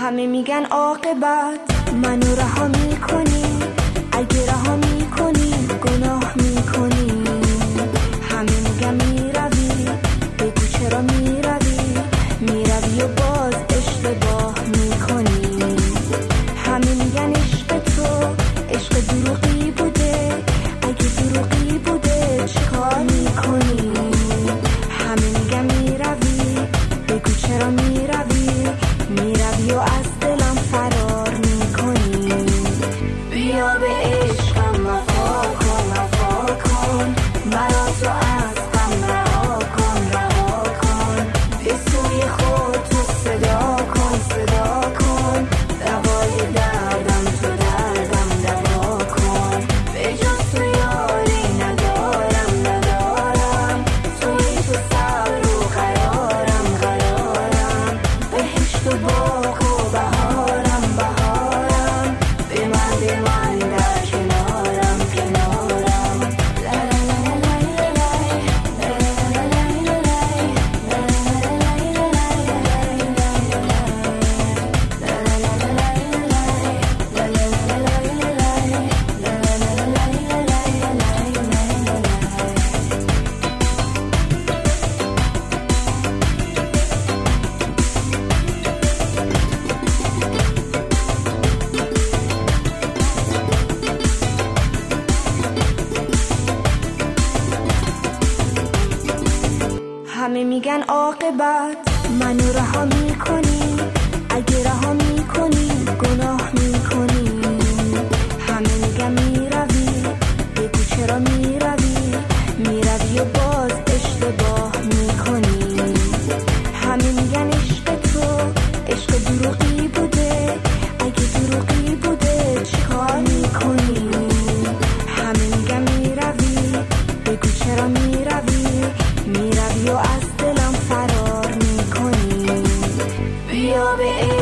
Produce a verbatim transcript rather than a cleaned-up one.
همه میگن عاقبت منو رها میکنی، اگه رها میکنی گناه میکنی. همه میگن میروی، بگو چرا میروی، میروی و باز اشتباه میکنی. همه میگن عشق تو عشق دروغی بوده، اگه دروغی بوده چیکار میکنی. همه میگن میروی، بگو چرا میروی، میروی و از دلم فرار میکنی. بیا به عشقم وفا کن وفا کن، مرا تو از غم رها کن رها کن. به سوی خود تو صدا کن صدا کن، دوای دردم تو دردم دوا کن. به جز تو یاری ندارم ندارم، توی تو صبر و قرارم قرارم. بهشت و باغ و بهارم بهارم، به من به من در کنارم کنارم. لا لا لا لا لا لا لا همه میگن عاقبت منو رها میکنی، اگه رها میکنی گناه میکنی. همه میگن میروی، بگو چرا میروی، میروی و باز اشتباه میکنی. همه میگن عشق تو عشق دروغی بوده، اگه دروغی بوده چیکار میکنی. همه میگن میروی، بگو چرا میروی، میروی و از دلم فرار میکنی. بیا به